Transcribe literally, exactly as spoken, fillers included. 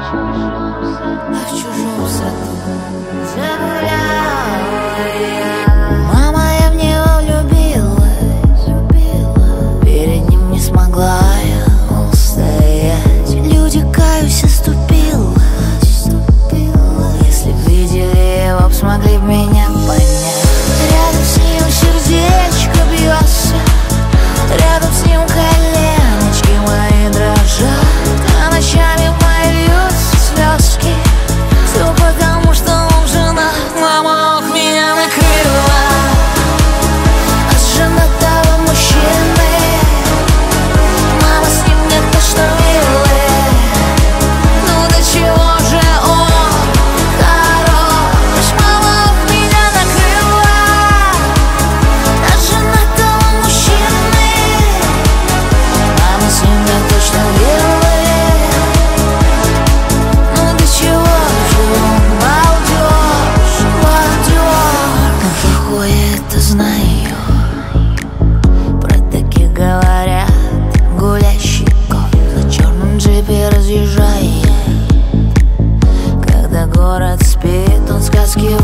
а в чужом саду загуляла я. Мама, я в него влюбилась, перед ним не смогла я устоять. Люди, каюсь, оступилась. Если б видели его, б смогли б меня понять. Рядом с ним сердечко бьется, рядом с ним коленочки мои дрожат, а ночами мои льются слезки. Все потому, что он женат. Мама, ох, меня накрыла от женатого мужчины. Мама, с ним не то что милый, ну до чего же он хорош. Мама, ох, меня накрыла от женатого мужчины. Мама, с ним не то что милый, ну до чего же он балдеж, балдеж. Он плохое это знаю, про таких говорят, гулящий кот на черном джипе разъезжает. Когда город спит, он сказки